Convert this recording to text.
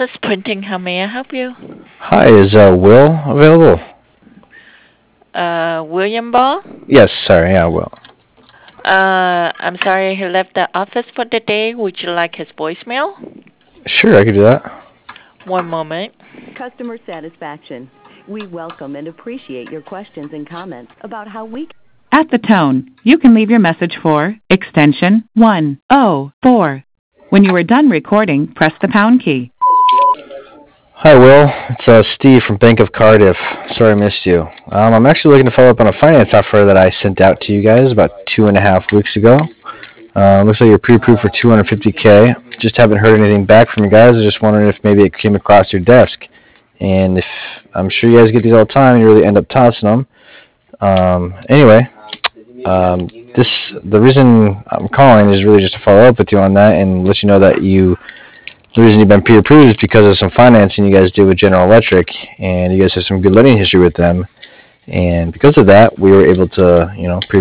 Office Printing. How may I help you? Hi, is Will available? William Ball? Yes, sorry, yeah, Will. I'm sorry he left the office for the day. Would you like his voicemail? Sure, I could do that. One moment. Customer satisfaction. We welcome and appreciate your questions and comments about how we. At the tone, you can leave your message for extension 104. When you are done recording, press the pound key. Hi, Will. It's Steve from Bank of Cardiff. Sorry I missed you. I'm actually looking to follow up on a finance offer that I sent out to you guys about 2.5 weeks ago. Looks like you're pre-approved for $250K. Just haven't heard anything back from you guys. I just wondering if maybe it came across your desk. And if I'm sure you guys get these all the time, and you really end up tossing them. Anyway, the reason I'm calling is really just to follow up with you on that and let you know that the reason you've been pre-approved is because of some financing you guys did with General Electric, and you guys have some good lending history with them. And because of that, we were able to,